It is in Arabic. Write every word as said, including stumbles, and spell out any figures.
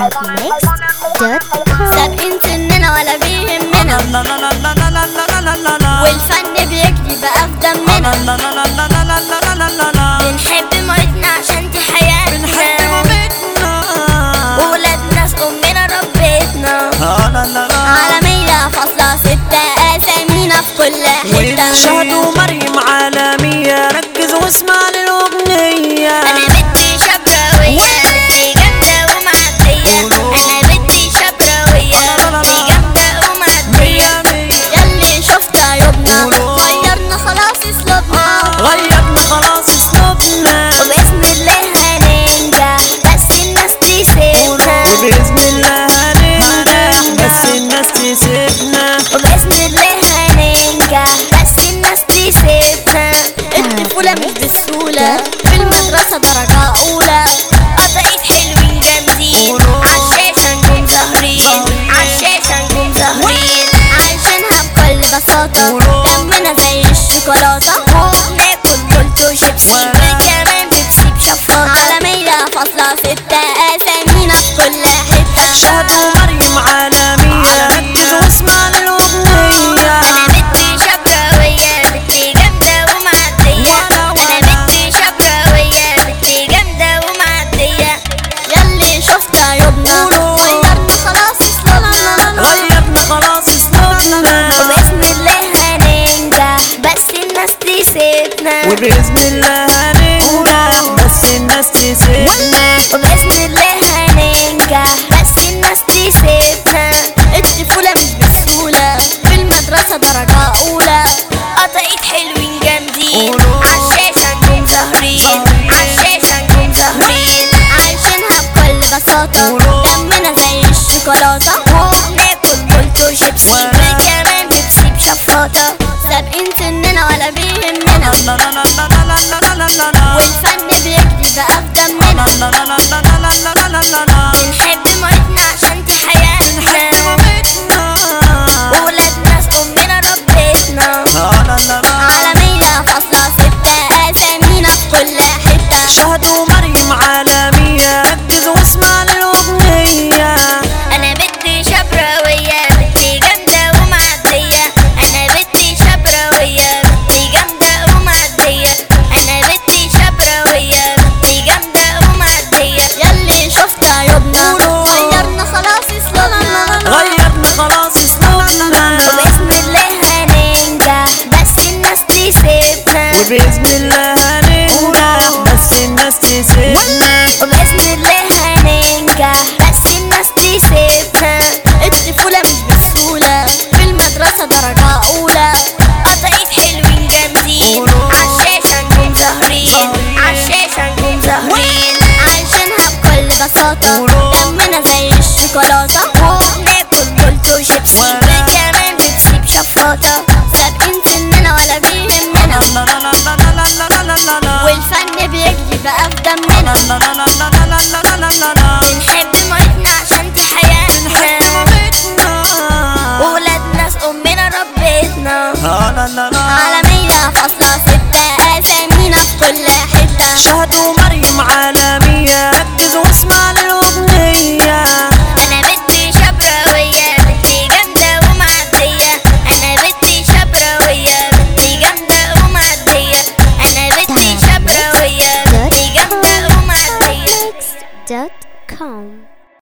سابقين سننا ولا بيهمنا، والفن بيجري بقى في دمنا، بنحب موتنا عشان دي حياتنا، وولاد ناس أمنا ربيتنا، عالمية فاصلة ستة أسامينا في كل حتة. شهدوا مريم عالمية، ركز واسمع للأغنية. أنا بنتي شبراوية بنتي جامدة ومعدية، أنا بنتي شبراوية بنتي جامدة ومعدية، ياللي شفت عيوبنا غيرنا خلاص أسلوبنا، غيرنا خلاص أسلوبنا، وبإذن الله هننجح بس الناس تسيبنا، وبإذن الله هننجح بس الناس تسيبنا، وبإذن الله هننجح بس الناس تسيبنا. الطفولة مش بالسهولة، في المدرسة درجة أولى، قطعيت حلوين جامدين، عالشاشة نجوم ظاهرين، عالشاشة نجوم ظاهرين، عايشينها بكل بساطة، دمنا زي الشوكولاتة، وبناكل بولت وشيبسي وكمان بيبسي بشفاطة، عالمية فاصلة ستة أسامينا في كل حتة. شهدوا مريم عالمية، ركز واسمع للأغنية. أنا بنتي شبراوية بنتي جامدة ومعدية، أنا بنتي شبراوية بنتي جامدة ومعدية، ياللي شفت عيوبنا غيرنا خلاص أسلوبنا، غيرنا خلاص أسلوبنا، وبإذن الله هننجح بس الناس تسيبنا، وبإذن الله هننجح بس الناس تسيبنا، وبإذن الله هننجح بس الناس تسيبنا. الطفولة مش بالسهولة، في المدرسة درجة أولى، قطعيت حلوين جامدين، عالشاشة نجوم ظاهرين، عالشاشة نجوم ظاهرين، عايشينها بكل بساطة، دمنا زي الشوكولاتة، وبناكل بولت وشيبسي وكمان بيبسي بشفاطة، سابقين سننا ولا بيهمنا، والفن بيجري بقى في دمنا، بنحب موتنا عشان دي حياتنا، وولاد ناس أمنا ربيتنا، عالمية فاصلة ستة أسامينا في كل حتة. شهدوا مريم عالمية، ركز واسمع للأغنية. أنا بنتي شبراوية بنتي جامدة ومعدية، أنا بنتي شبراوية بنتي جامدة ومعدية، أنا بنتي شبراوية بنتي جامدة ومعدية، ياللي شفت عيوبنا غيرنا خلاص أسلوبنا، غيرنا خلاص أسلوبنا، وبإذن الله هننجح بس الناس تسيبنا، وبإذن الله هننجح بس الناس تسيبنا، وبإذن الله هننجح بس الناس تسيبنا. الطفولة مش بالسهولة، في المدرسة درجة أولى، قطعيت حلوين جامدين، عالشاشة نجوم ظاهرين، عالشاشة نجوم ظاهرين، عايشينها بكل بساطة،